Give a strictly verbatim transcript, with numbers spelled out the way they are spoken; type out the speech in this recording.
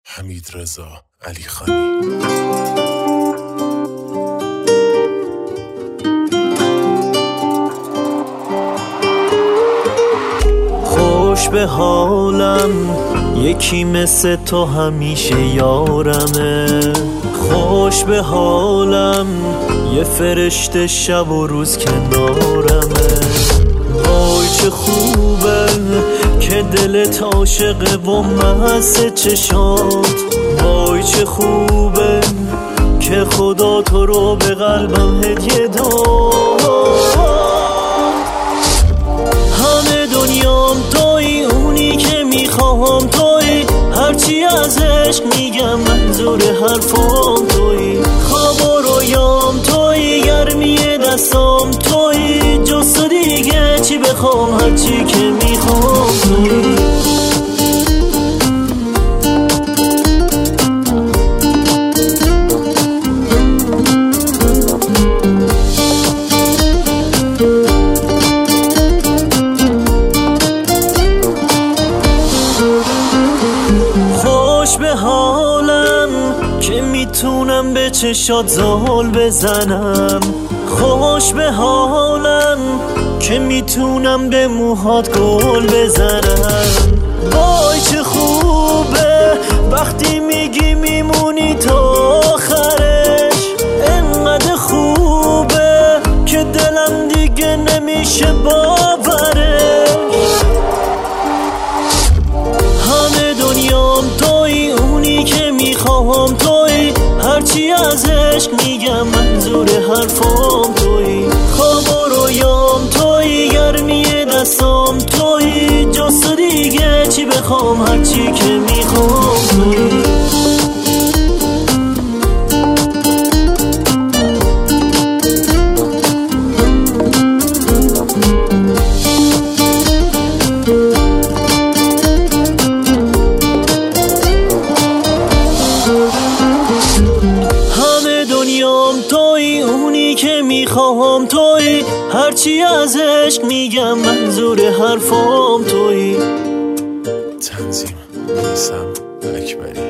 حمیدرضا علیخانی. خوش به حالم یکی مثل تو همیشه یارمه، خوش به حالم یه فرشته شب و روز کنارمه. وای چه خوبه که دلت عاشقه و مست چشات، وای چه خوبه که خدا تو رو به قلبم هدیه داد. همه دنیام توی، اونی که میخوام توی، هرچی از عشق میگم منظور حرفام توی. خواب و رویام توی، گرمی دستام توی، جز تو دیگه چی بخوام، هرچی که میخوام توی. خوش به حالم که میتونم به چشات زال بزنم، خوش به حالم که میتونم به موهات گل بزنم. وای چه خوبه وقتی میگی میمونی تا آخرش، انقدر خوبه که دلم دیگه نمیشه باورش. همه دنیام توی، اونی که میخوام توی، هرچی از عشق میگم منظور حرفام توی. خواب و رویام توی، گرمی دستام توی، جز تو دیگه چی بخوام، هرچی که میخوام توی. توی اونی که میخوام توی، هرچی از عشق میگم منظور حرفام توی. تنظیم نیسم اکبری.